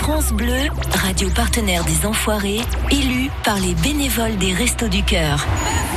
France Bleu, radio partenaire des Enfoirés, élu par les bénévoles des Restos du Cœur.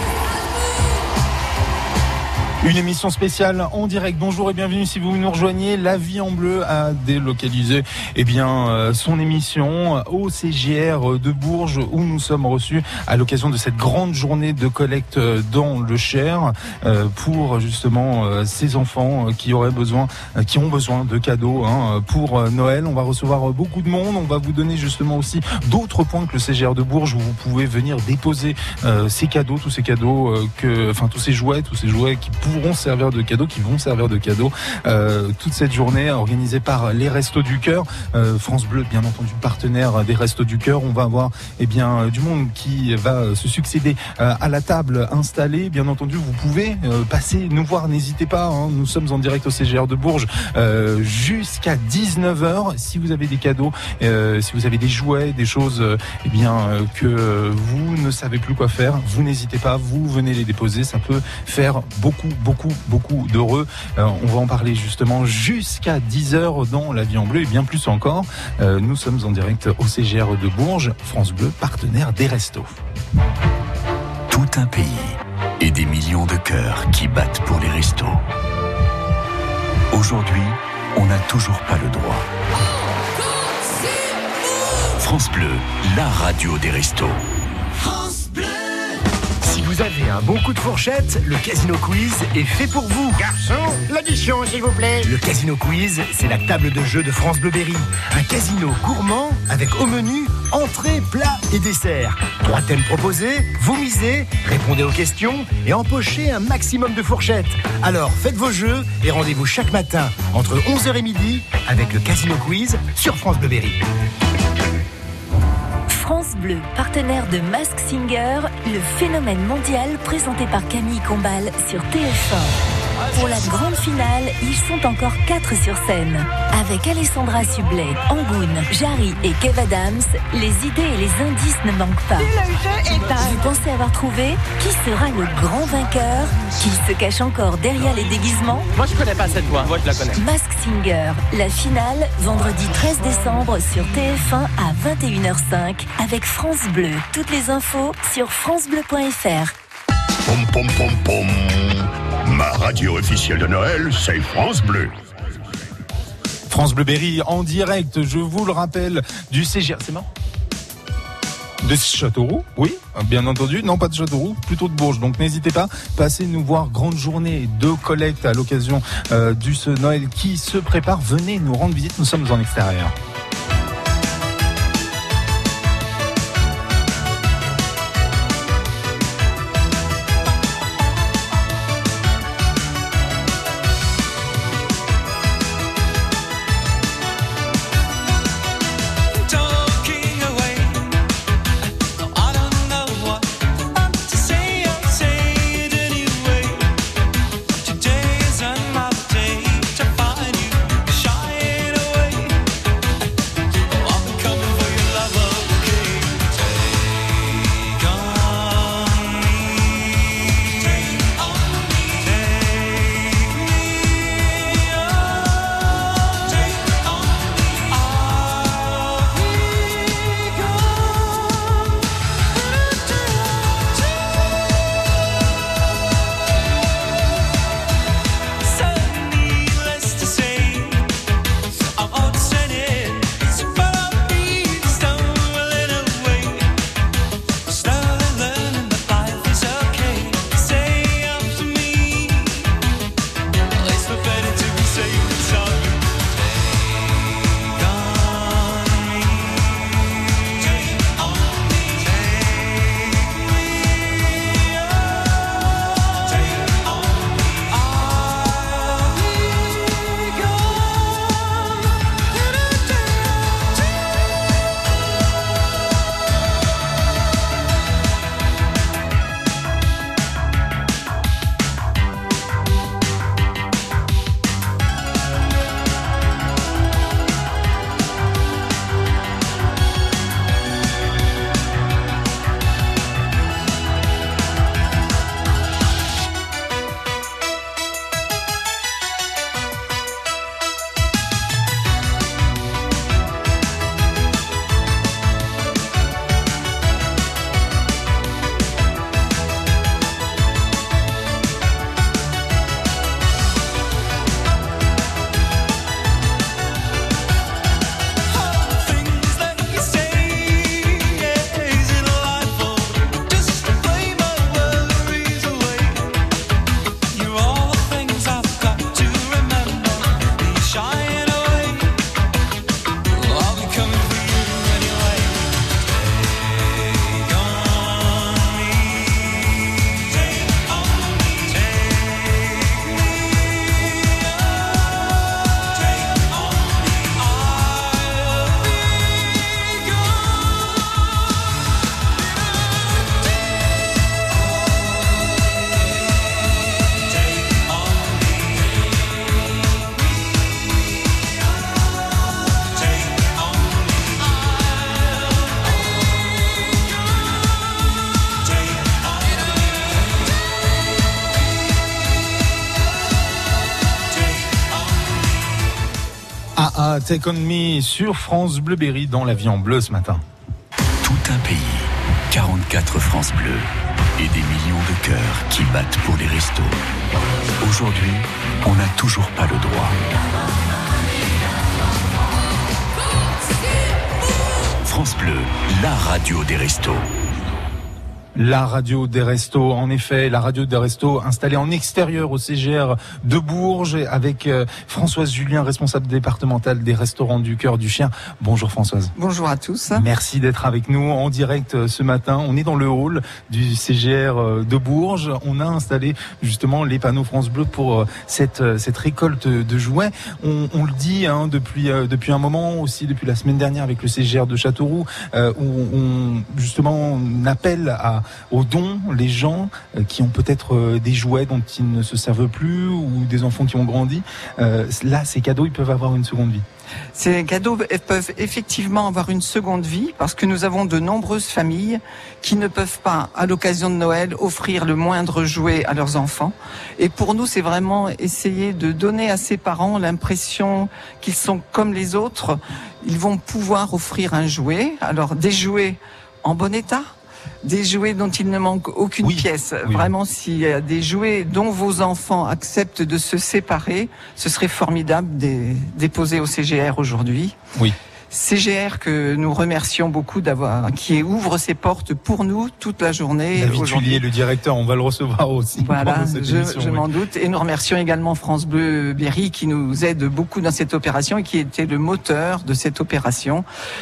Une émission spéciale en direct. Bonjour et bienvenue si vous nous rejoignez. La Vie en Bleu a délocalisé son émission au CGR de Bourges où nous sommes reçus à l'occasion de cette grande journée de collecte dans le Cher pour justement ces enfants qui ont besoin de cadeaux pour Noël. On va recevoir beaucoup de monde. On va vous donner justement aussi d'autres points que le CGR de Bourges où vous pouvez venir déposer ces cadeaux, tous ces cadeaux tous ces jouets qui pourront servir de cadeaux, qui vont servir de cadeaux toute cette journée organisée par les Restos du Cœur. France Bleu, bien entendu, partenaire des Restos du Cœur. On va avoir du monde qui va se succéder à la table installée. Bien entendu, vous pouvez passer nous voir, n'hésitez pas. Nous sommes en direct au CGR de Bourges jusqu'à 19h. Si vous avez des cadeaux, si vous avez des jouets, des choses que vous ne savez plus quoi faire, vous n'hésitez pas, vous venez les déposer. Ça peut faire beaucoup d'heureux. On va en parler justement jusqu'à 10h dans La Vie en Bleu et bien plus encore. Nous sommes en direct au CGR de Bourges, France Bleu, partenaire des Restos. Tout un pays et des millions de cœurs qui battent pour les restos. Aujourd'hui, on n'a toujours pas le droit. France Bleu, la radio des restos. Si vous avez un bon coup de fourchette, le Casino Quiz est fait pour vous. Garçon, l'addition s'il vous plaît. Le Casino Quiz, c'est la table de jeu de France Bleu Berry. Un casino gourmand avec au menu entrée, plat et dessert. 3 thèmes proposés, vous misez, répondez aux questions et empochez un maximum de fourchettes. Alors faites vos jeux et rendez-vous chaque matin entre 11h et midi avec le Casino Quiz sur France Bleu Berry. France Bleu, partenaire de Mask Singer, le phénomène mondial présenté par Camille Combal sur TF1. Pour la grande finale, ils sont encore 4 sur scène. Avec Alessandra Sublet, Angoune, Jarry et Kev Adams, les idées et les indices ne manquent pas. Vous pensez avoir trouvé qui sera le grand vainqueur? Qui se cache encore derrière les déguisements? Moi je connais pas cette voix, moi je la connais. Mask Singer, la finale, vendredi 13 décembre sur TF1 à 21h05 avec France Bleu. Toutes les infos sur francebleu.fr. Pom pom pom pom. Ma radio officielle de Noël, c'est France Bleu. France Bleu Berry en direct, je vous le rappelle, du CGR. C'est marrant. De Châteauroux, oui, bien entendu. Non, pas de Châteauroux, plutôt de Bourges. Donc n'hésitez pas, passez nous voir. Grande journée de collecte à l'occasion du ce Noël qui se prépare. Venez nous rendre visite, nous sommes en extérieur. Voilà, Take On Me sur France Bleu Berry dans La Vie en Bleu ce matin. Tout un pays, 44 France Bleu et des millions de cœurs qui battent pour les restos. Aujourd'hui, on n'a toujours pas le droit. France Bleu, la radio des restos. La radio des restos, en effet, la radio des restos installée en extérieur au CGR de Bourges avec Françoise Julien, responsable départementale des restaurants du Cœur du Cher. Bonjour Françoise. Bonjour à tous. Merci d'être avec nous en direct ce matin. On est dans le hall du CGR de Bourges. On a installé justement les panneaux France Bleu pour cette récolte de jouets. On le dit depuis un moment aussi, depuis la semaine dernière avec le CGR de Châteauroux, où on appelle aux dons, les gens qui ont peut-être des jouets dont ils ne se servent plus ou des enfants qui ont grandi. Là, ces cadeaux, ils peuvent avoir une seconde vie. Ces cadeaux peuvent effectivement avoir une seconde vie parce que nous avons de nombreuses familles qui ne peuvent pas, à l'occasion de Noël, offrir le moindre jouet à leurs enfants. Et pour nous, c'est vraiment essayer de donner à ces parents l'impression qu'ils sont comme les autres. Ils vont pouvoir offrir un jouet. Alors, des jouets en bon état, des jouets dont il ne manque aucune pièce. Oui. Vraiment, s'il y a des jouets dont vos enfants acceptent de se séparer, ce serait formidable de déposer au CGR aujourd'hui. Oui. CGR que nous remercions beaucoup qui ouvre ses portes pour nous toute la journée. David Tullier, le directeur, on va le recevoir aussi. Voilà, je m'en doute. Et nous remercions également France Bleu Berry qui nous aide beaucoup dans cette opération et qui était le moteur de cette opération.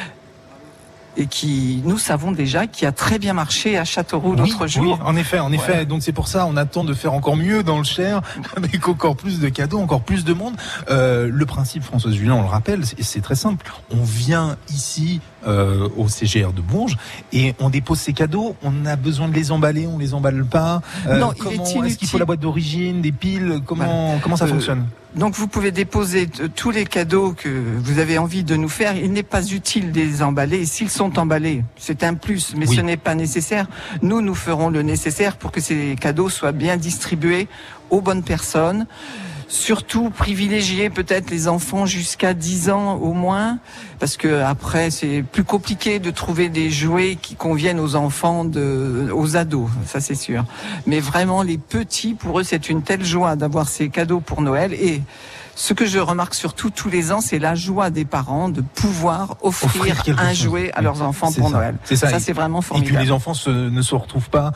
Et qui, nous savons déjà, qui a très bien marché à Châteauroux l'autre jour. Oui, en effet. Ouais. Donc c'est pour ça, on attend de faire encore mieux dans le Cher, avec encore plus de cadeaux, encore plus de monde. Le principe, Françoise Julien, on le rappelle, c'est très simple. On vient ici au CGR de Bourges et on dépose ces cadeaux. On a besoin de les emballer, on les emballe pas. Non, est-ce qu'il faut la boîte d'origine, des piles? Comment ça fonctionne? Donc vous pouvez déposer tous les cadeaux que vous avez envie de nous faire. Il n'est pas utile de les emballer. S'ils sont emballés, c'est un plus, mais ce n'est pas nécessaire. Nous ferons le nécessaire pour que ces cadeaux soient bien distribués aux bonnes personnes. Surtout privilégier peut-être les enfants jusqu'à 10 ans au moins, parce que après c'est plus compliqué de trouver des jouets qui conviennent aux enfants, aux ados, ça c'est sûr. Mais vraiment les petits, pour eux c'est une telle joie d'avoir ces cadeaux pour Noël. Et ce que je remarque surtout tous les ans, c'est la joie des parents de pouvoir offrir un jouet à leurs enfants pour Noël. Ça, c'est vraiment formidable. Et que les enfants ne se retrouvent pas,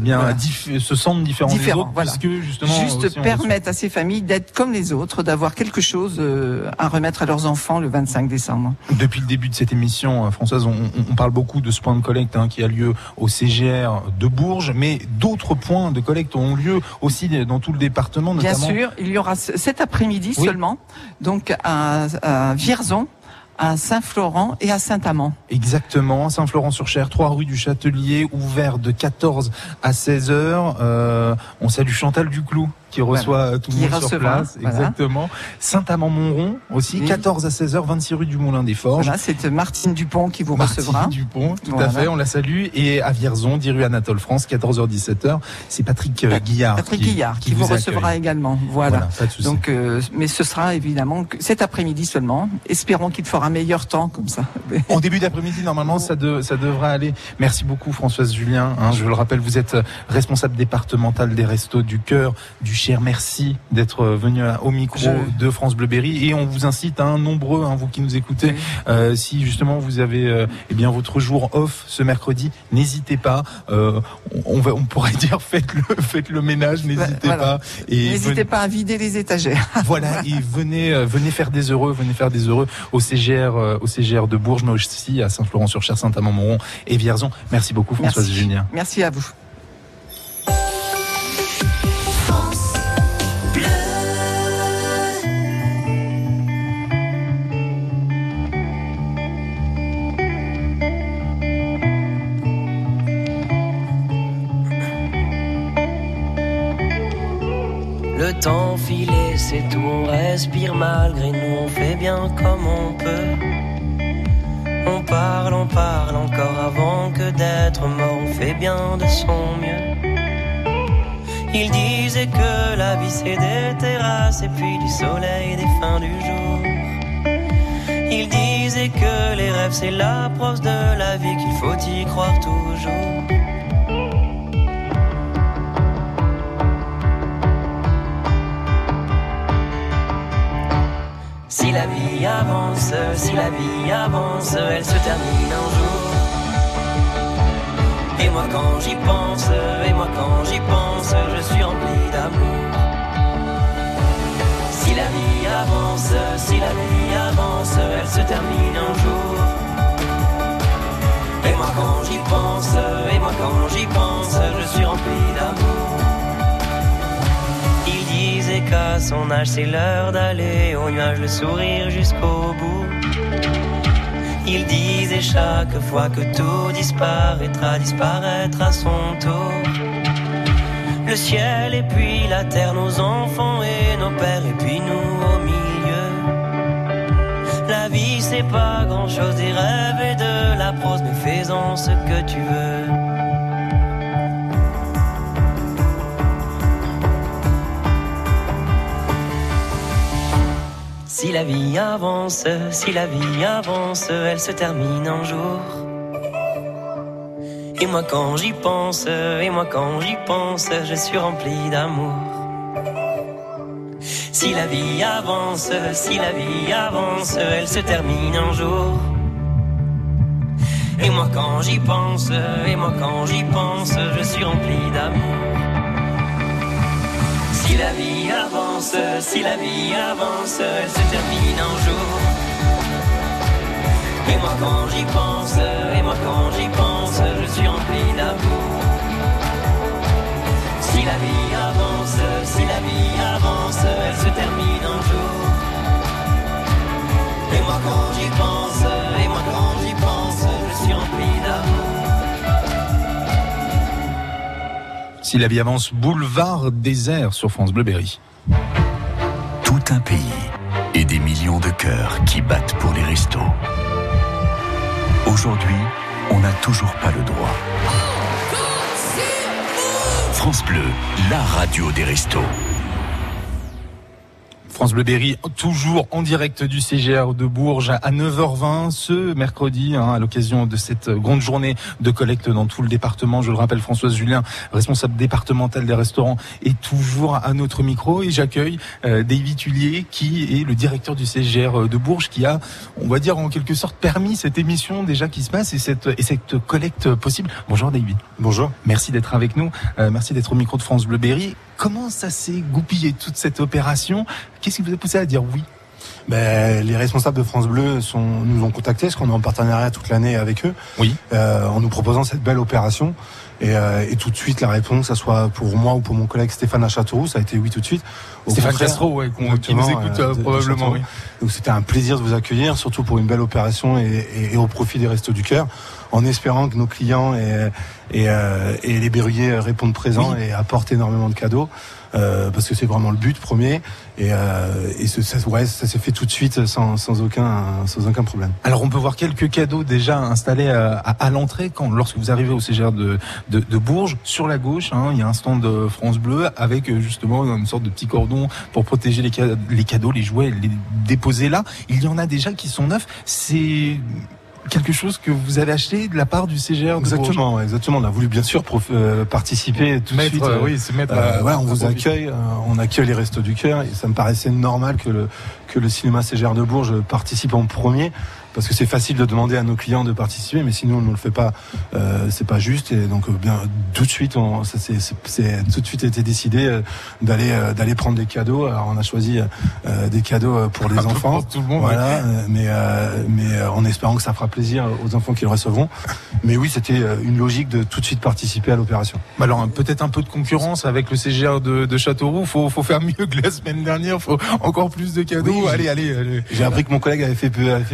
se sentent différents des autres, voilà. Puisque justement, juste permettre à ces familles d'être comme les autres, d'avoir quelque chose à remettre à leurs enfants le 25 décembre. Depuis le début de cette émission, Françoise, on parle beaucoup de ce point de collecte qui a lieu au CGR de Bourges, mais d'autres points de collecte ont lieu aussi dans tout le département, notamment. Bien sûr, il y aura cet après-midi seulement, donc à Vierzon, à Saint-Florent et à Saint-Amand. Exactement, Saint-Florent-sur-Cher, 3 rue du Châtelier, ouvert de 14 à 16 heures. On salue Chantal Duclou qui reçoit tout le monde sur place. Voilà. Exactement. Saint-Amand-Montrond aussi, 14 à 16 heures, 26 rue du Moulin des Forges. Voilà, c'est Martine Dupont qui vous recevra. Martine Dupont, tout à fait, on la salue. Et à Vierzon, 10 rue Anatole France, 14h, 17h, c'est Patrick Guillard. Patrick Guillard qui vous recevra également. Voilà. Donc, mais ce sera évidemment cet après-midi seulement. Espérons qu'il fera un meilleur temps comme ça. En début d'après-midi, normalement, ça devrait aller. Merci beaucoup, Françoise Julien. Je le rappelle, vous êtes responsable départementale des Restos du Cœur du Cher. Merci d'être venu au micro de France Bleu Berry. Et on vous incite, nombreux, vous qui nous écoutez, si justement vous avez votre jour off ce mercredi, n'hésitez pas. On pourrait dire faites le ménage, n'hésitez pas. Et n'hésitez pas à vider les étagères. Voilà, et venez faire des heureux au CGR de Bourges, mais aussi à Saint-Florent-sur-Cher, Saint-Amand-Montrond et Vierzon. Merci beaucoup, Françoise Julien. Merci à vous. Le temps filé, c'est tout, on respire malgré nous, on fait bien comme on peut. On parle encore avant que d'être mort, on fait bien de son mieux. Il disait que la vie c'est des terrasses et puis du soleil, des fins du jour. Il disait que les rêves c'est la prose de la vie, qu'il faut y croire toujours. Si la vie avance, si la vie avance, elle se termine un jour. Et moi quand j'y pense, et moi quand j'y pense, je suis rempli d'amour. Si la vie avance, si la vie avance, elle se termine un jour. Et moi quand j'y pense, et moi quand j'y pense, je suis rempli d'amour. Il disait qu'à son âge c'est l'heure d'aller au nuage, le sourire jusqu'au bout. Il disait chaque fois que tout disparaîtra, disparaîtra à son tour. Le ciel et puis la terre, nos enfants et nos pères, et puis nous au milieu. La vie c'est pas grand chose, des rêves et de la prose, mais fais-en ce que tu veux. Si la vie avance, si la vie avance, elle se termine un jour. Et moi quand j'y pense, et moi quand j'y pense, je suis rempli d'amour. Si la vie avance, si la vie avance, elle se termine un jour. Et moi quand j'y pense, et moi quand j'y pense, je suis rempli d'amour. Si la vie avance, si la vie avance, elle se termine un jour. Et moi quand j'y pense, et moi quand j'y pense, je suis rempli d'amour. Si la vie avance, si la vie avance, elle se termine un jour. Et moi quand j'y pense, et moi quand j'y pense, je suis rempli d'amour. Si la vie avance, boulevard désert sur France Bleu Berry. Tout un pays et des millions de cœurs qui battent pour les restos. Aujourd'hui, on n'a toujours pas le droit. France Bleu, la radio des restos. France Bleu Berry, toujours en direct du CGR de Bourges à 9h20 ce mercredi, à l'occasion de cette grande journée de collecte dans tout le département. Je le rappelle, Françoise Julien, responsable départementale des restaurants, est toujours à notre micro, et j'accueille David Tullier, qui est le directeur du CGR de Bourges, qui a, on va dire en quelque sorte, permis cette émission déjà qui se passe et cette collecte possible. Bonjour David. Bonjour. Merci d'être avec nous, merci d'être au micro de France Bleu Berry. Comment ça s'est goupillé toute cette opération ? Qu'est-ce qui vous a poussé à dire oui ? Les responsables de France Bleu nous ont contactés, parce qu'on est en partenariat toute l'année avec eux, oui. En nous proposant cette belle opération. Et tout de suite, la réponse, que ça soit pour moi ou pour mon collègue Stéphane à Châteauroux, ça a été oui tout de suite. Stéphane Castro, qui nous écoute probablement. Oui. Donc c'était un plaisir de vous accueillir, surtout pour une belle opération et au profit des Restos du Cœur, en espérant que nos clients et les berruyers répondent présents, oui, et apportent énormément de cadeaux. Parce que c'est vraiment le but premier, et ça s'est fait tout de suite sans aucun problème. Alors on peut voir quelques cadeaux déjà installés à l'entrée lorsque vous arrivez au CGR de Bourges. Sur la gauche, il y a un stand de France Bleu avec justement une sorte de petit cordon pour protéger les cadeaux, les jouets, les déposer là. Il y en a déjà qui sont neufs. C'est quelque chose que vous avez acheté de la part du CGR de Bourges. Exactement. On a voulu bien sûr participer tout de suite. On vous accueille, on accueille les Restos du Cœur, et ça me paraissait normal que le cinéma CGR de Bourges participe en premier. Parce que c'est facile de demander à nos clients de participer, mais si nous on ne le fait pas, c'est pas juste. Et donc tout de suite, c'est tout de suite été décidé d'aller prendre des cadeaux. Alors on a choisi des cadeaux pour les enfants, pour tout le monde, voilà. Mais en espérant que ça fera plaisir aux enfants qui le recevront. Mais oui, c'était une logique de tout de suite participer à l'opération. Alors peut-être un peu de concurrence avec le CGR de Châteauroux. Faut faire mieux que la semaine dernière. Faut encore plus de cadeaux. Oui, allez. J'ai appris que mon collègue avait fait plus de 400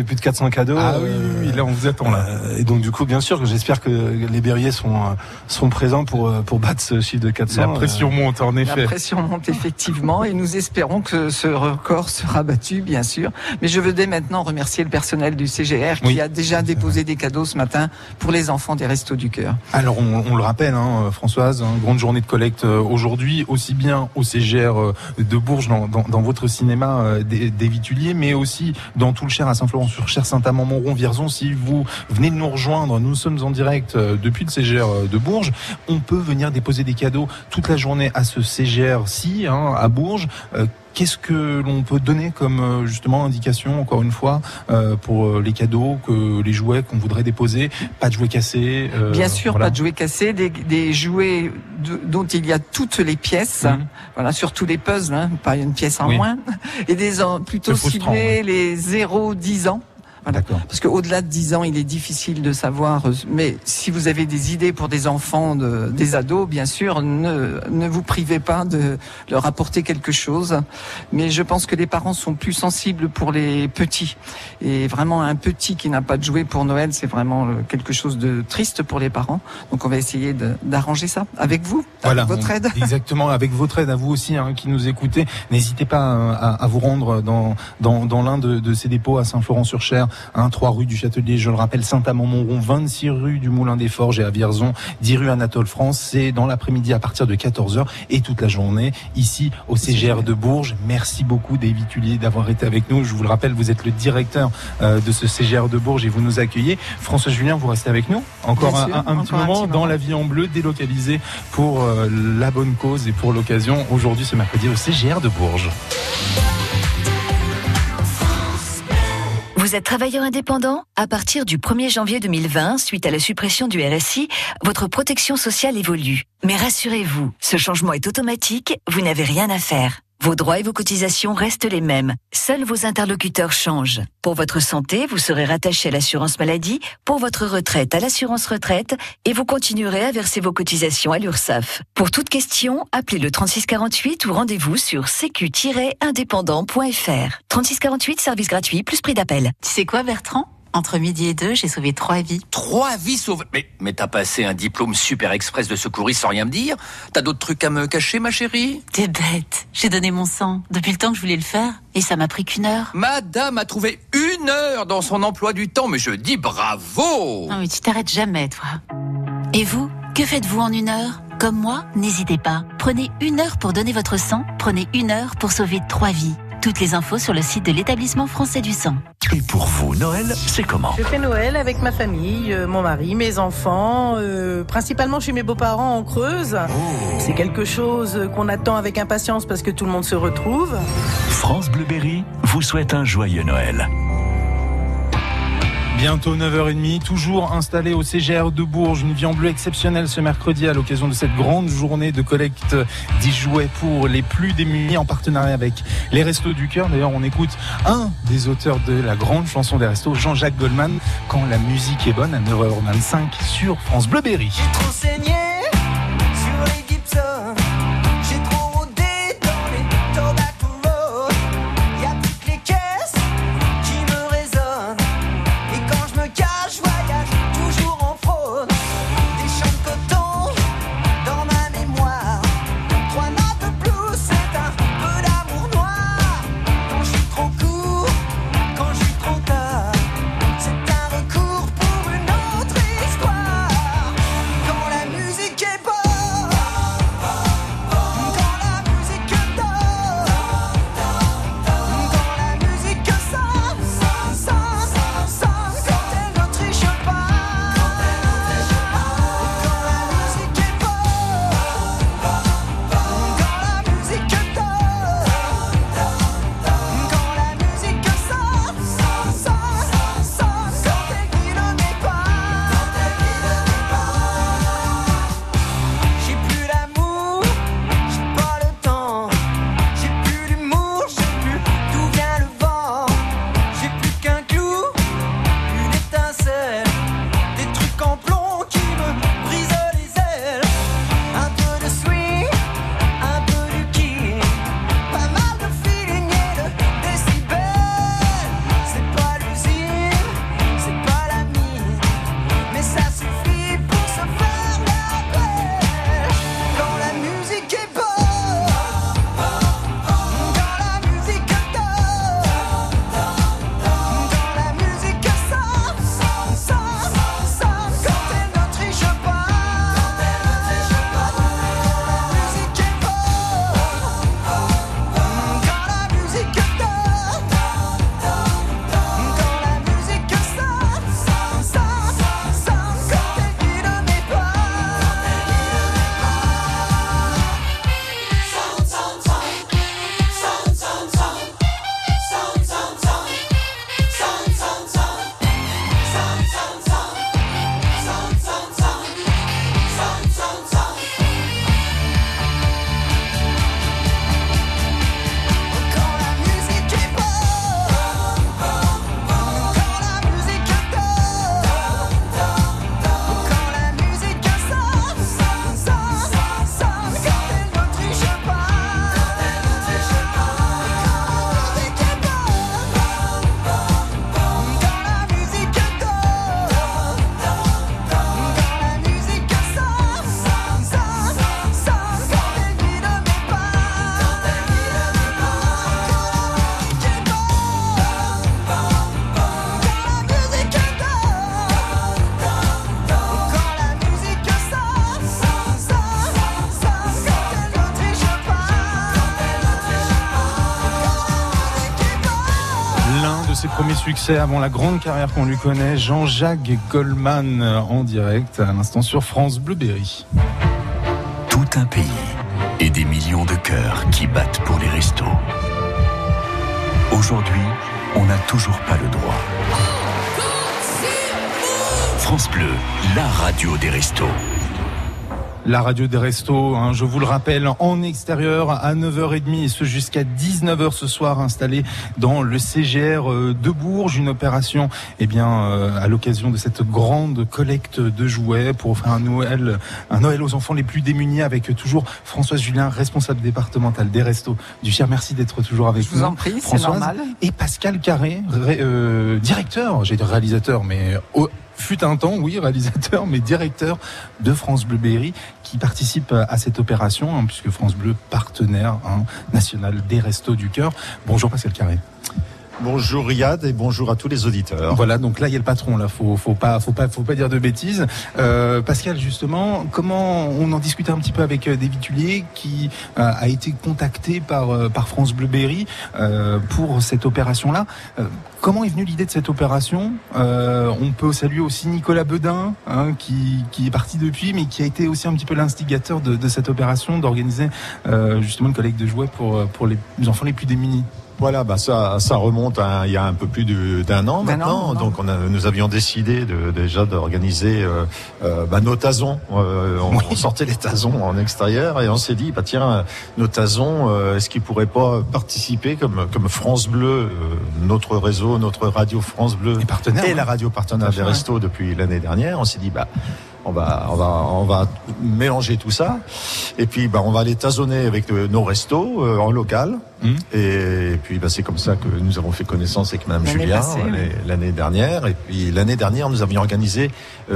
prochains cadeaux. Ah oui, là on vous attend là. Et donc du coup, bien sûr, j'espère que les berriers seront présents pour battre ce chiffre de 400. La pression monte en effet. La pression monte effectivement et nous espérons que ce record sera battu, bien sûr. Mais je veux dès maintenant remercier le personnel du CGR qui a déjà déposé des cadeaux ce matin pour les enfants des Restos du Cœur. Alors on le rappelle, Françoise, grande journée de collecte aujourd'hui, aussi bien au CGR de Bourges dans votre cinéma des Vituliers, mais aussi dans tout le Cher, à Saint-Florent-sur-Cher, Saint-Amand-Montrond, Vierzon. Si vous venez de nous rejoindre, nous sommes en direct depuis le CGR de Bourges. On peut venir déposer des cadeaux toute la journée à ce CGR-ci, à Bourges. Qu'est-ce que l'on peut donner comme justement indication, encore une fois, pour les cadeaux, les jouets qu'on voudrait déposer? Pas de jouets cassés. Bien sûr, voilà. Pas de jouets cassés, des jouets dont il y a toutes les pièces, voilà, surtout les puzzles, pas une pièce en moins, et plutôt ciblés les 0-10 ans. Voilà. Parce qu'au-delà de 10 ans, il est difficile de savoir. Mais si vous avez des idées pour des enfants, des ados, bien sûr, ne vous privez pas de leur apporter quelque chose. Mais je pense que les parents sont plus sensibles pour les petits. Et vraiment, un petit qui n'a pas de jouet pour Noël, c'est vraiment quelque chose de triste pour les parents. Donc on va essayer d'arranger ça avec vous, avec votre aide. Exactement, avec votre aide, à vous aussi qui nous écoutez. N'hésitez pas à vous rendre dans l'un de ces dépôts à Saint-Florent-sur-Cher. 3 rue du Châtelier, je le rappelle, Saint-Amand-Montrond, 26 rue du Moulin des Forges et à Vierzon, 10 rue Anatole France. C'est dans l'après-midi à partir de 14h et toute la journée ici au CGR de Bourges. Merci beaucoup des Vituliers d'avoir été avec nous. Je vous le rappelle, vous êtes le directeur de ce CGR de Bourges et vous nous accueillez. François Julien, vous restez avec nous encore un petit moment dans La Vie en Bleu, délocalisé pour la bonne cause et pour l'occasion aujourd'hui ce mercredi au CGR de Bourges. Vous êtes travailleur indépendant ? À partir du 1er janvier 2020, suite à la suppression du RSI, votre protection sociale évolue. Mais rassurez-vous, ce changement est automatique, vous n'avez rien à faire. Vos droits et vos cotisations restent les mêmes. Seuls vos interlocuteurs changent. Pour votre santé, vous serez rattaché à l'assurance maladie, pour votre retraite à l'assurance retraite, et vous continuerez à verser vos cotisations à l'URSSAF. Pour toute question, appelez le 3648 ou rendez-vous sur sécu-indépendant.fr. 3648, service gratuit, plus prix d'appel. Tu sais quoi, Bertrand ? Entre midi et 2, j'ai sauvé 3 vies. 3 vies sauvées? Mais t'as passé un diplôme super express de secouriste sans rien me dire? T'as d'autres trucs à me cacher, ma chérie? T'es bête. J'ai donné mon sang depuis le temps que je voulais le faire et ça m'a pris qu'1 heure. Madame a trouvé 1 heure dans son emploi du temps, mais je dis bravo! Non mais tu t'arrêtes jamais, toi. Et vous, que faites-vous en 1 heure? Comme moi, n'hésitez pas. Prenez 1 heure pour donner votre sang. Prenez 1 heure pour sauver 3 vies. Toutes les infos sur le site de l'Établissement français du sang. Et pour vous, Noël, c'est comment? Je fais Noël avec ma famille, mon mari, mes enfants, principalement chez mes beaux-parents en Creuse. C'est quelque chose qu'on attend avec impatience parce que tout le monde se retrouve. France Bleu Berry vous souhaite un joyeux Noël. Bientôt 9h30, toujours installé au CGR de Bourges, une vie en bleu exceptionnelle ce mercredi à l'occasion de cette grande journée de collecte des jouets pour les plus démunis en partenariat avec les Restos du Cœur. D'ailleurs, on écoute un des auteurs de la grande chanson des Restos, Jean-Jacques Goldman, Quand la musique est bonne, à 9h25 sur France Bleu Berry. J'ai trop saigné sur les Gibson. J'ai trop rodé dans les Tobacco Road. Y'a toutes les caisses qui me résonnent. Et quand je me cache, je voyage toujours en fraude. Des champs de coton dans ma mémoire. 3 notes de blues, c'est un peu d'amour noir. Quand je suis trop court, quand je suis trop tard, c'est un recours pour une autre histoire. Quand la musique premier succès avant la grande carrière qu'on lui connaît, Jean-Jacques Goldman en direct à l'instant sur France Bleu Berry. Tout un pays et des millions de cœurs qui battent pour les restos. Aujourd'hui, on n'a toujours pas le droit. France Bleu, la radio des restos. La radio des restos, je vous le rappelle, en extérieur à 9h30 et ce jusqu'à 19h ce soir, installée dans le CGR de Bourges, une opération à l'occasion de cette grande collecte de jouets pour faire un Noël aux enfants les plus démunis, avec toujours Françoise Julien, responsable départementale des restos du Cher. Merci d'être toujours avec nous. Je vous en prie, c'est normal. Et Pascal Carré, directeur, j'ai dit réalisateur, mais fut un temps, oui, réalisateur, mais directeur de France Bleu Berry, qui participe à cette opération, puisque France Bleu, partenaire national des Restos du Cœur. Bonjour Pascal Carré. Bonjour Riyad et bonjour à tous les auditeurs. Voilà, donc là il y a le patron, là faut pas dire de bêtises. Pascal, justement, comment on en discutait un petit peu avec David Tullier, qui a été contacté par France Bleu Berry pour cette opération-là. Comment est venue l'idée de cette opération ? On peut saluer aussi Nicolas Bedin, qui est parti depuis, mais qui a été aussi un petit peu l'instigateur de cette opération, d'organiser justement une collecte de jouets pour les enfants les plus démunis. Voilà, ça remonte à il y a un peu plus d'un an maintenant. Donc nous avions décidé déjà d'organiser nos tasons. On sortait les tasons en extérieur et on s'est dit tiens, nos tasons, est-ce qu'ils pourraient pas participer comme France Bleu, notre réseau, notre radio France Bleu et la radio partenaire des restos depuis l'année dernière. On s'est dit on va mélanger tout ça et puis on va les tasonner avec nos restos en local. Et puis c'est comme ça que nous avons fait connaissance avec Madame Julien l'année dernière. Et puis l'année dernière, nous avions organisé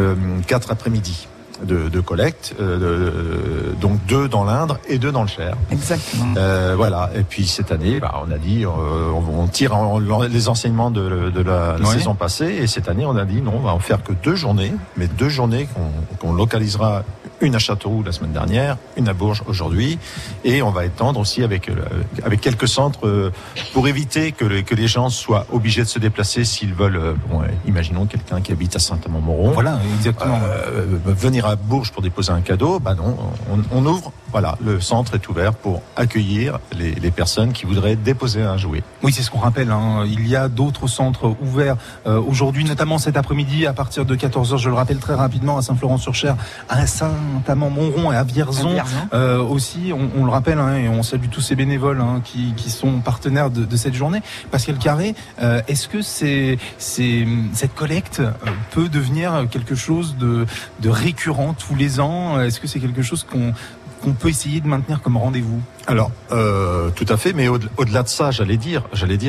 4 après-midi de collecte, donc 2 dans l'Indre et 2 dans le Cher. Exactement. Voilà. Et puis cette année, on a dit, on tire les enseignements de la saison passée. Et cette année, on a dit non, on va en faire que 2 journées, mais 2 journées qu'on localisera. Une à Châteauroux la semaine dernière, une à Bourges aujourd'hui, et on va étendre aussi avec quelques centres pour éviter que les gens soient obligés de se déplacer s'ils veulent. Imaginons quelqu'un qui habite à Saint-Amand-Montrond. Voilà, exactement. Venir à Bourges pour déposer un cadeau, non, on ouvre. Voilà, le centre est ouvert pour accueillir les personnes qui voudraient déposer un jouet. Oui, c'est ce qu'on rappelle. Il y a d'autres centres ouverts aujourd'hui, notamment cet après-midi à partir de 14h. Je le rappelle très rapidement, à Saint-Florent-sur-Cher, à Saint-Amand-Montrond et à Vierzon. Aussi, on le rappelle, et on salue tous ces bénévoles qui sont partenaires de cette journée. Pascal Carré, est-ce que cette collecte peut devenir quelque chose de récurrent tous les ans ? Est-ce que c'est quelque chose qu'on peut essayer de maintenir comme rendez-vous ? Alors, tout à fait, mais au-delà de ça, j'allais dire,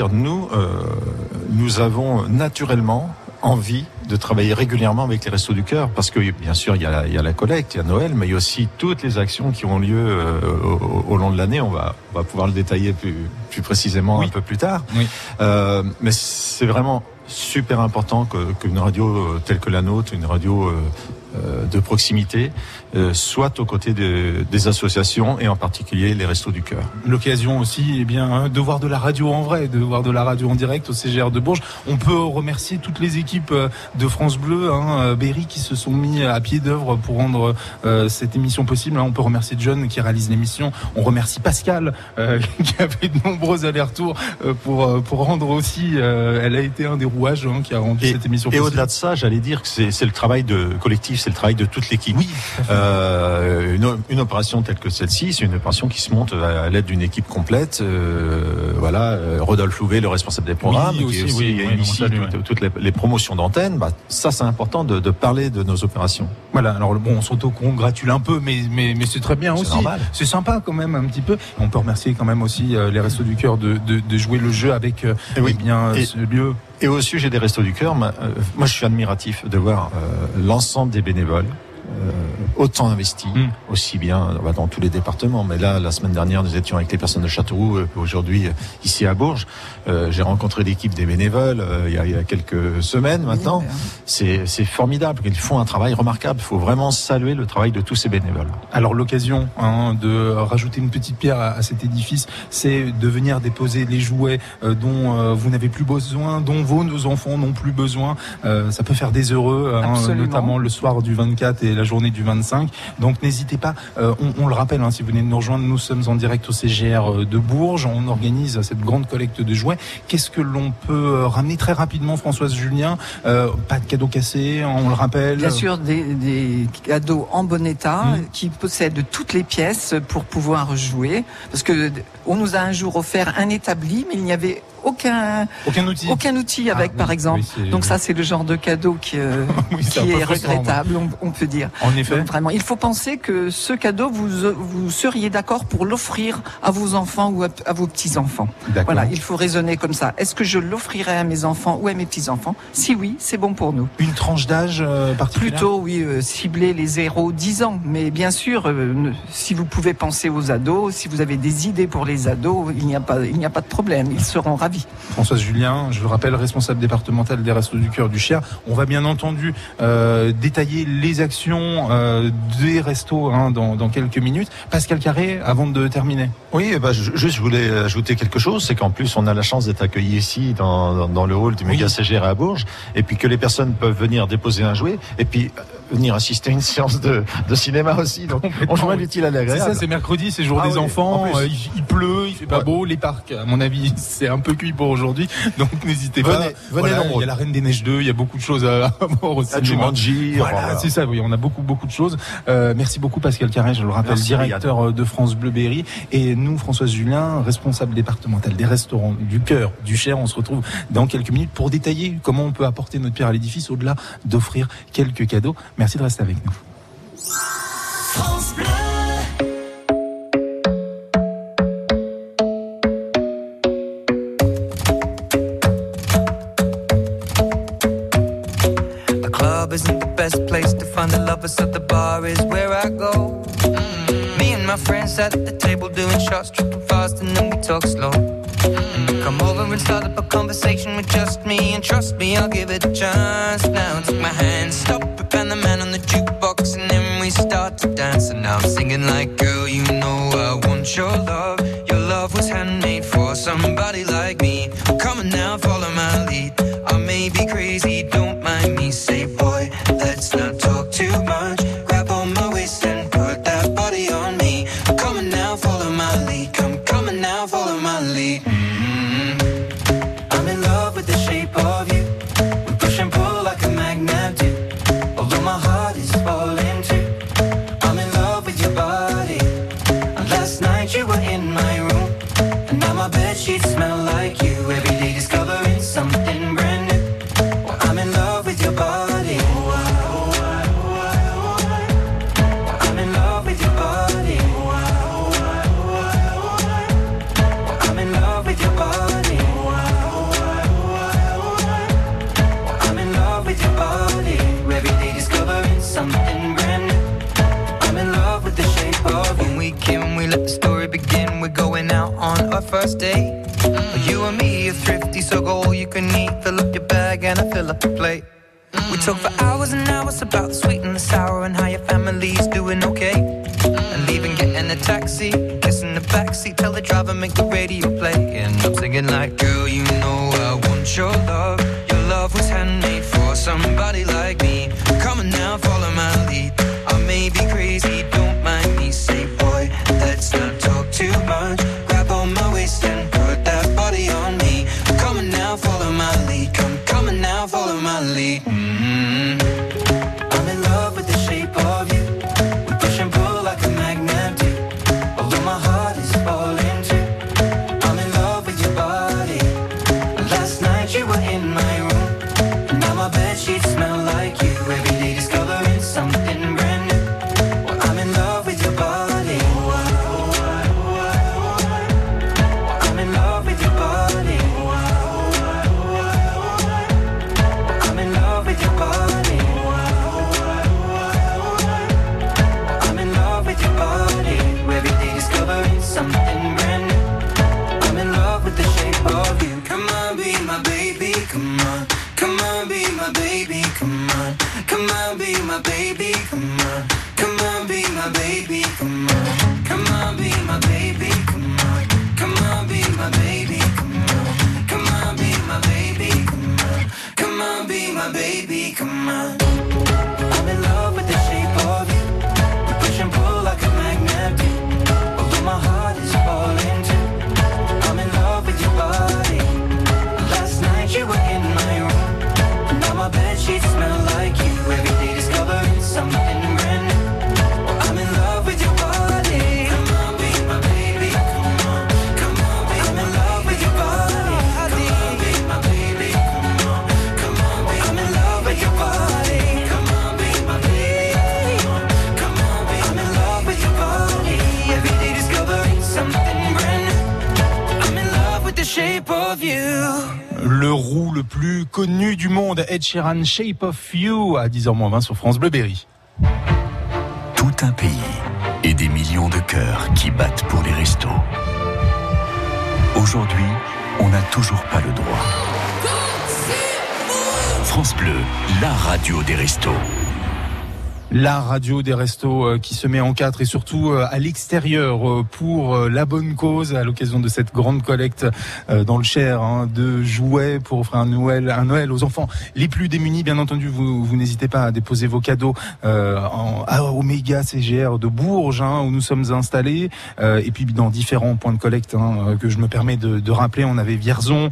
nous avons naturellement envie de travailler régulièrement avec les Restos du Cœur, parce que bien sûr il y a la collecte, il y a Noël, mais il y a aussi toutes les actions qui ont lieu au long de l'année. On va pouvoir le détailler plus précisément un peu plus tard. Oui. Mais c'est vraiment super important qu'une radio telle que la nôtre, une radio de proximité, soit aux côtés des associations et en particulier les Restos du Cœur. L'occasion aussi, de voir de la radio en vrai, de voir de la radio en direct au CGR de Bourges. On peut remercier toutes les équipes de France Bleu, Berry, qui se sont mis à pied d'œuvre pour rendre cette émission possible. On peut remercier John qui réalise l'émission. On remercie Pascal qui a fait de nombreux allers-retours pour rendre aussi. Elle a été un des rouages qui a rendu cette émission possible. Et au-delà de ça, j'allais dire que c'est le travail collectif, c'est le travail de toute l'équipe. Oui. Une opération telle que celle-ci, c'est une opération qui se monte à l'aide d'une équipe complète. Rodolphe Louvet, le responsable des programmes, qui initie toutes les promotions d'antenne. Ça, c'est important de parler de nos opérations. Voilà. Alors on s'auto-congratule un peu, mais c'est très bien aussi. Normal. C'est sympa quand même un petit peu. On peut remercier quand même aussi les Restos du Cœur de jouer le jeu avec ce lieu. Et au sujet des Restos du Cœur, moi je suis admiratif de voir l'ensemble des bénévoles autant investi, aussi bien dans tous les départements. Mais là, la semaine dernière, nous étions avec les personnes de Châteauroux, aujourd'hui ici à Bourges. J'ai rencontré l'équipe des bénévoles il y a quelques semaines maintenant. C'est formidable. Ils font un travail remarquable. Il faut vraiment saluer le travail de tous ces bénévoles. Alors l'occasion de rajouter une petite pierre à cet édifice, c'est de venir déposer les jouets dont vous n'avez plus besoin, dont vos enfants n'ont plus besoin. Ça peut faire des heureux, notamment le soir du 24 et la journée du 25. Donc n'hésitez pas, on le rappelle, si vous venez de nous rejoindre, nous sommes en direct au CGR de Bourges. On organise cette grande collecte de jouets. Qu'est-ce que l'on peut ramener très rapidement, Françoise Julien? Pas de cadeaux cassés, on le rappelle. Bien sûr, des cadeaux en bon état qui possèdent toutes les pièces pour pouvoir jouer. Parce que on nous a un jour offert un établi, mais il n'y avait aucun outil avec, par exemple. Oui, donc ça, c'est le genre de cadeau qui est regrettable, on peut dire. En effet. Donc, vraiment, il faut penser que ce cadeau, vous seriez d'accord pour l'offrir à vos enfants ou à vos petits-enfants. Voilà, il faut raisonner comme ça. Est-ce que je l'offrirai à mes enfants ou à mes petits-enfants? Si oui, c'est bon pour nous. Une tranche d'âge particulière? Plutôt, oui, cibler les 0-10 ans. Mais bien sûr, si vous pouvez penser aux ados, si vous avez des idées pour les ados, il n'y a pas de problème. Ils seront ravis. Françoise Julien, je le rappelle, responsable départementale des Restos du Cœur du Cher. On va bien entendu détailler les actions des restos dans quelques minutes. Pascal Carré, avant de terminer. Oui, je voulais ajouter quelque chose, c'est qu'en plus on a la chance d'être accueillis ici dans le hall du méga CGR à Bourges, et puis que les personnes peuvent venir déposer un jouet, et puis venir assister à une séance de cinéma aussi. Donc on joint l'utile à l'agréable. C'est ça, c'est mercredi, c'est jour des enfants, il pleut, il fait pas beau, les parcs, à mon avis, c'est un peu cuit pour aujourd'hui, donc n'hésitez pas. Venez nombreux. Il y a la Reine des Neiges 2, il y a beaucoup de choses à voir aussi. Jumanji. Voilà, c'est ça, oui, on a beaucoup de choses. Merci beaucoup Pascal Carré, je le rappelle, directeur de France Bleu Berry, et nous, Françoise Julien, responsable départementale des restaurants du Cœur du Cher. On se retrouve dans quelques minutes pour détailler comment on peut apporter notre pierre à l'édifice au-delà d'offrir quelques cadeaux. Merci de rester avec nous. France Bleu. The club isn't the best place to find the lovers, so the bar is where I go. Me and my friends at the table doing shots, tripping fast, and then we talk slow. Come over and start up a conversation with just me, and trust me, I'll give it a chance. Now take my hand, stop it, and the man on the jukebox, and then we start to dance. And now I'm singing like, girl, you know I want your love. Your love was handmade for somebody like me. Come on now, follow my lead. I may be crazy, don't mind me. Say, boy, let's not talk too much. Grab on my waist and put that body on me. Come on now, follow my lead. Come on now, follow my lead. I'm in love with the shape of you. We push and pull like a magnet do. Although my heart is falling too. I'm in love with your body. And last night you were in my room, and now my bedsheets smell like you. Every day discovering something brand new. Well, I'm in love with your body. I'm in love with your body. I'm in love with your body. I'm in love with your body. Every day discovering something brand new. I'm in love with the shape of you. When we came, we let the story begin. We're going out on our first date. You and me are thrifty, so go all you can eat. Fill up your bag and I fill up the plate. We talk for hours and hours about the sweet and the sour and how your family's doing okay. And leaving, getting a taxi, kissing the backseat, tell the driver make the radio play. And I'm singing like, girl, you know I want your love. Your love was handmade for somebody like me. Come on now, follow my lead. I may be crazy, don't mind me. Say, boy, let's not talk too much. Grab on my waist and put that body on me. Come on now, follow my lead. Come on now, follow my lead. I'm in love with the shape of you. We push and pull like a magnet do. Although my heart is falling too. I'm in love with your body. Last night you were in my Come on, be my baby, come on. Come on, be my baby, come on. Come on, be my baby, come on. Come on, be my baby, come on. Come on, be my baby, come on. Come on, be my baby, come on. I'm in love with the shape of you. We push and pull like a magnet do. Although my heart is falling too. I'm in love with your body. Last night you were in my room. Now my bedsheets smell like you. Every day discovering something brand new. Well, I'm in love with your body. Come on, be my baby. Come on, come on, be I'm in love with your body. Come on, be my baby. Come on, come on, be I'm in love with your body. Come on, be my baby. Come on, be I'm in love with your body. Every day discovering something brand new. I'm in love with the shape of you. Le roux le plus connu du monde, Ed Sheeran, Shape of You, à 10h-20 sur France Bleu Berry. Tout un pays et des millions de cœurs qui battent pour les restos. Aujourd'hui, on n'a toujours pas le droit. France Bleu, la radio des restos. La radio des restos qui se met en 4 et surtout à l'extérieur pour la bonne cause à l'occasion de cette grande collecte dans le Cher de jouets pour offrir un Noël aux enfants les plus démunis. Bien entendu, vous n'hésitez pas à déposer vos cadeaux à Omega CGR de Bourges où nous sommes installés et puis dans différents points de collecte que je me permets de rappeler. On avait Vierzon,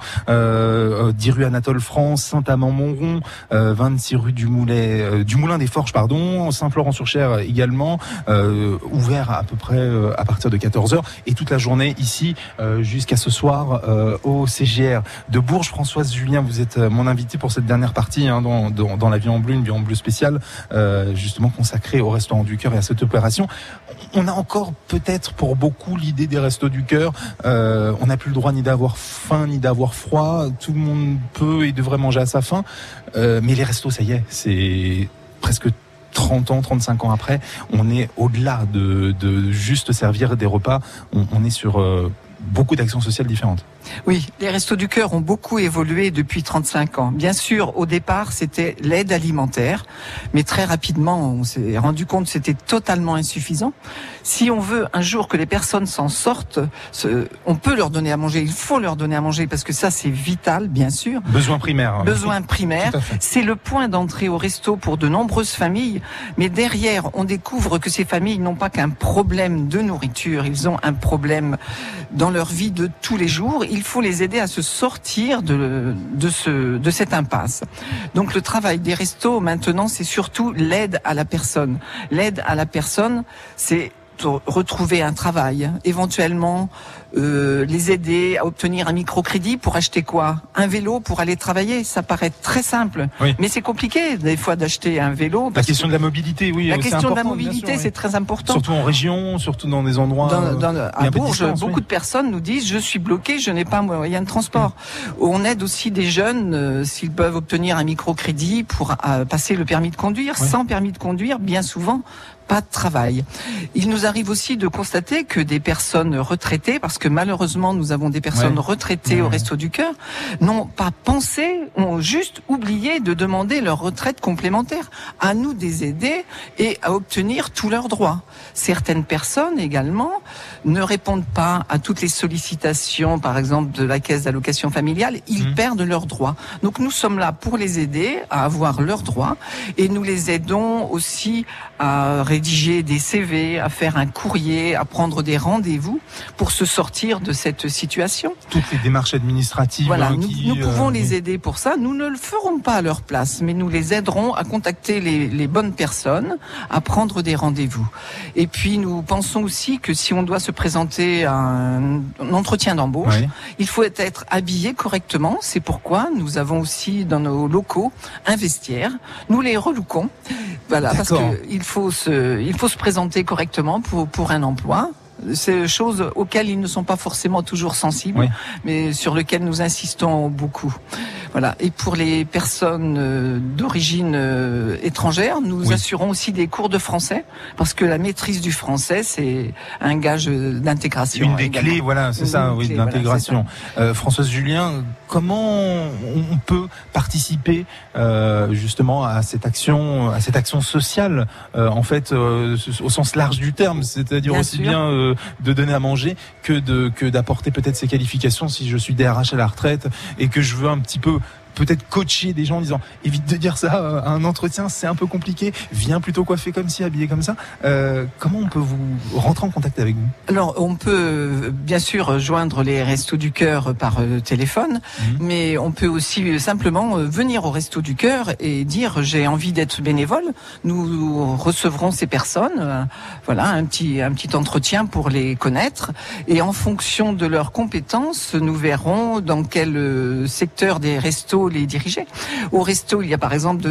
10 rue Anatole France, Saint-Amand-Montrond, 26 rue du Moulin des Forges, Saint-Florent-sur-Cher également, ouvert à peu près à partir de 14h et toute la journée ici jusqu'à ce soir au CGR de Bourges. Françoise Julien, vous êtes mon invitée pour cette dernière partie dans la Vie en Bleu, une Vie en Bleu spéciale justement consacrée au Restaurant du Cœur et à cette opération. On a encore peut-être pour beaucoup l'idée des Restos du Cœur. On n'a plus le droit ni d'avoir faim ni d'avoir froid. Tout le monde peut et devrait manger à sa faim. Mais les restos, ça y est, c'est presque 30 ans, 35 ans après, on est au-delà de juste servir des repas, on est sur beaucoup d'actions sociales différentes. Oui, les Restos du Cœur ont beaucoup évolué depuis 35 ans. Bien sûr, au départ, c'était l'aide alimentaire, mais très rapidement, on s'est rendu compte que c'était totalement insuffisant. Si on veut un jour que les personnes s'en sortent, on peut leur donner à manger, il faut leur donner à manger, parce que ça, c'est vital, bien sûr. Besoin primaire. Besoin primaire. C'est le point d'entrée au resto pour de nombreuses familles, mais derrière, on découvre que ces familles n'ont pas qu'un problème de nourriture, ils ont un problème dans leur vie de tous les jours. Il faut les aider à se sortir de cette impasse. Donc le travail des restos maintenant, c'est surtout l'aide à la personne. L'aide à la personne, c'est retrouver un travail, éventuellement les aider à obtenir un microcrédit pour acheter quoi? Un vélo pour aller travailler. Ça paraît très simple, oui. Mais c'est compliqué des fois d'acheter un vélo. La question de la mobilité, oui. La question de la mobilité, c'est très important. Surtout en région, surtout dans des endroits. À Bourges, beaucoup de personnes nous disent je suis bloqué, je n'ai pas moyen de transport. On aide aussi des jeunes s'ils peuvent obtenir un microcrédit pour passer le permis de conduire. Sans permis de conduire, bien souvent, pas de travail. Il nous arrive aussi de constater que des personnes retraitées, parce que malheureusement nous avons des personnes retraitées au Resto du Cœur, n'ont pas pensé, ont juste oublié de demander leur retraite complémentaire. À nous de les aider et à obtenir tous leurs droits. Certaines personnes également ne répondent pas à toutes les sollicitations, par exemple de la caisse d'allocation familiale, ils perdent leurs droits. Donc nous sommes là pour les aider à avoir leurs droits et nous les aidons aussi à rédiger des CV, à faire un courrier, à prendre des rendez-vous pour se sortir de cette situation. Toutes les démarches administratives. Voilà, nous pouvons les aider pour ça. Nous ne le ferons pas à leur place, mais nous les aiderons à contacter les bonnes personnes, à prendre des rendez-vous. Et puis nous pensons aussi que si on doit se présenter à un entretien d'embauche, il faut être habillé correctement. C'est pourquoi nous avons aussi dans nos locaux un vestiaire. Nous les relookons. Voilà, parce que il faut se présenter correctement pour un emploi. C'est choses auxquelles ils ne sont pas forcément toujours sensibles, mais sur lesquelles nous insistons beaucoup. Voilà. Et pour les personnes d'origine étrangère, nous assurons aussi des cours de français, parce que la maîtrise du français, c'est un gage d'intégration. Une des clés, voilà, c'est ça, oui, d'intégration. Voilà, Françoise Julien, comment on peut participer justement à cette action sociale, en fait, au sens large du terme, c'est-à-dire bien aussi sûr. Bien de donner à manger que d'apporter peut-être ses qualifications si je suis DRH à la retraite et que je veux un petit peu peut-être coacher des gens en disant évite de dire ça à un entretien, c'est un peu compliqué, viens plutôt coiffé comme ci, habillé comme ça. Comment on peut vous rentrer en contact avec vous? Alors on peut bien sûr joindre les Restos du Cœur par téléphone, mais on peut aussi simplement venir au Resto du Cœur et dire j'ai envie d'être bénévole. Nous recevrons ces personnes, voilà, un petit entretien pour les connaître, et en fonction de leurs compétences, nous verrons dans quel secteur des restos les diriger. Au resto, il y a par exemple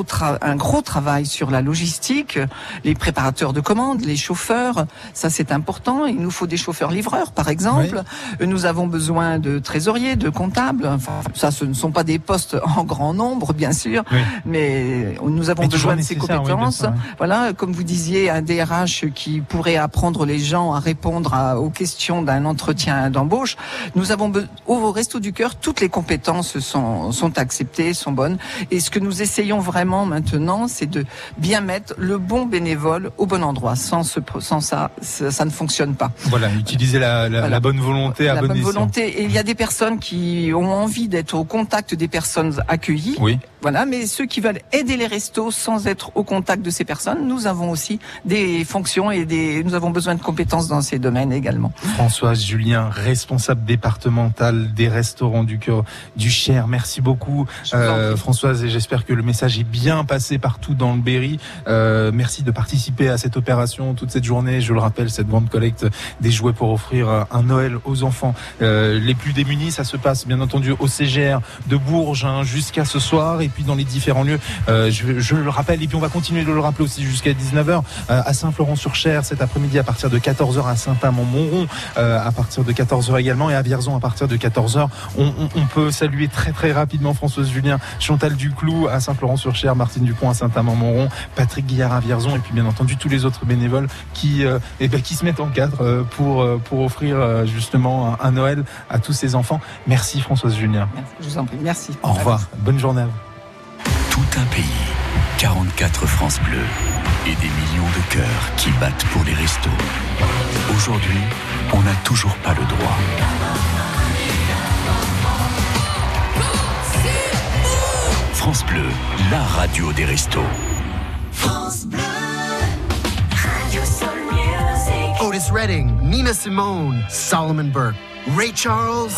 un gros travail sur la logistique, les préparateurs de commandes, les chauffeurs, ça c'est important. Il nous faut des chauffeurs-livreurs par exemple. Nous avons besoin de trésoriers, de comptables. Enfin, ça, ce ne sont pas des postes en grand nombre, bien sûr, mais nous avons besoin de ces compétences. Voilà, comme vous disiez, un DRH qui pourrait apprendre les gens à répondre aux questions d'un entretien d'embauche. Nous avons au Resto du Cœur, toutes les compétences sont acceptées, sont bonnes. Et ce que nous essayons vraiment maintenant, c'est de bien mettre le bon bénévole au bon endroit. Sans ça ne fonctionne pas. Voilà, utiliser la bonne volonté à bon escient. La bonne volonté. Et il y a des personnes qui ont envie d'être au contact des personnes accueillies. Oui. Voilà, mais ceux qui veulent aider les restos sans être au contact de ces personnes, nous avons aussi des fonctions et nous avons besoin de compétences dans ces domaines également. Françoise Julien, responsable départementale des Restaurants du Cœur du Cher. Merci beaucoup, Françoise, et j'espère que le message est bien passé partout dans le Berry. Merci de participer à cette opération toute cette journée. Je le rappelle, cette grande collecte des jouets pour offrir un Noël aux enfants les plus démunis. Ça se passe bien entendu au CGR de Bourges jusqu'à ce soir, et puis dans les différents lieux. Je le rappelle, et puis on va continuer de le rappeler aussi jusqu'à 19h à Saint-Florent-sur-Cher cet après-midi à partir de 14h, à Saint-Amand-Montrond à partir de 14h également, et à Vierzon à partir de 14h. On peut saluer très très rapidement Françoise Julien, Chantal Duclou à Saint-Florent-sur-Cher, Martine Dupont à Saint-Amand-Montrond, Patrick Guillard à Vierzon, et puis bien entendu tous les autres bénévoles qui se mettent en cadre pour offrir justement un Noël à tous ces enfants. Merci Françoise Julien. Merci, je vous en prie, merci. Au revoir, bonne journée à vous. Tout un pays, 44 France Bleu et des millions de cœurs qui battent pour les restos. Aujourd'hui, on n'a toujours pas le droit. France Bleu, la radio des restos. France Bleu, Radio Soul Music. Otis Redding, Nina Simone, Solomon Burke, Ray Charles,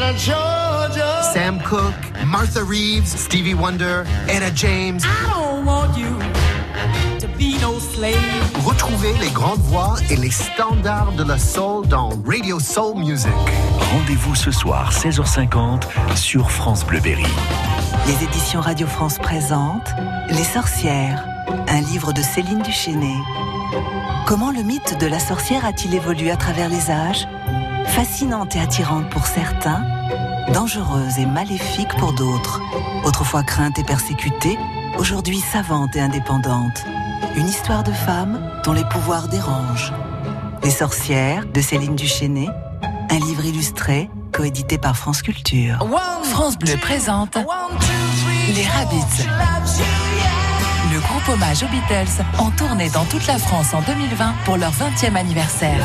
Sam Cooke, Martha Reeves, Stevie Wonder, Etta James. I don't want you to be no slave. Retrouvez les grandes voix et les standards de la soul dans Radio Soul Music. Rendez-vous ce soir 16h50 sur France Bleu Berry. Les éditions Radio France présentent Les Sorcières, un livre de Céline Duchesnay. Comment le mythe de la sorcière a-t-il évolué à travers les âges ? Fascinante et attirante pour certains, dangereuse et maléfique pour d'autres. Autrefois crainte et persécutée, aujourd'hui savante et indépendante. Une histoire de femme dont les pouvoirs dérangent. Les Sorcières de Céline Duchesnay, un livre illustré, coédité par France Culture. France Bleu présente Les Rabbits. Le groupe hommage aux Beatles en tournée dans toute la France en 2020 pour leur 20e anniversaire.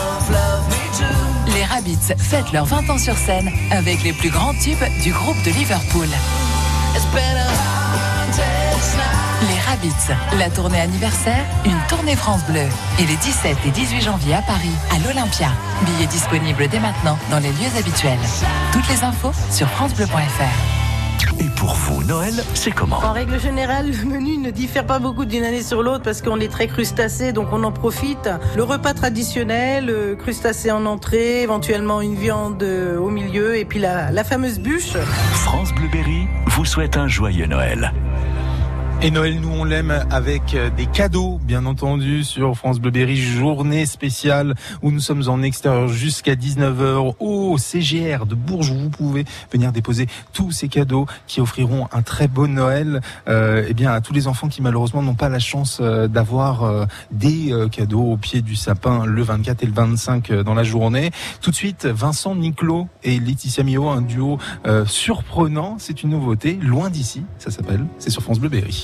Les Rabbits fêtent leurs 20 ans sur scène avec les plus grands tubes du groupe de Liverpool. Les Rabbits, la tournée anniversaire, une tournée France Bleu. Et les 17 et 18 janvier à Paris, à l'Olympia. Billets disponibles dès maintenant dans les lieux habituels. Toutes les infos sur francebleu.fr. Et pour vous, Noël, c'est comment ? En règle générale, le menu ne diffère pas beaucoup d'une année sur l'autre parce qu'on est très crustacé, donc on en profite. Le repas traditionnel, crustacé en entrée, éventuellement une viande au milieu, et puis la fameuse bûche. France Bleu Berry vous souhaite un joyeux Noël. Et Noël, nous on l'aime avec des cadeaux, bien entendu, sur France Bleu Berry, journée spéciale où nous sommes en extérieur jusqu'à 19h au CGR de Bourges, où vous pouvez venir déposer tous ces cadeaux qui offriront un très beau Noël eh bien, à tous les enfants qui malheureusement n'ont pas la chance d'avoir des cadeaux au pied du sapin le 24 et le 25 dans la journée. Tout de suite, Vincent Niclot et Laetitia Mio, un duo surprenant, c'est une nouveauté, Loin d'ici, ça s'appelle, c'est sur France Bleu Berry.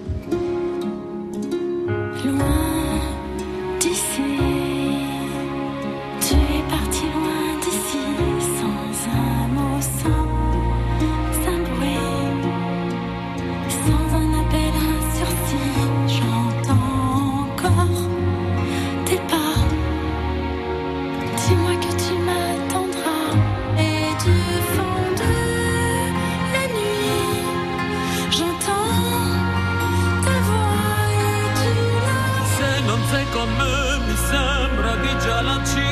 Loin d'ici, tu es parti loin d'ici, sans un mot, sans un bruit, sans un appel, un sursis. J'entends encore tes pas. Dis-moi que tu m'attendras. Et du fond de la nuit, j'entends ta voix. Se non sei con me mi sembra che già la città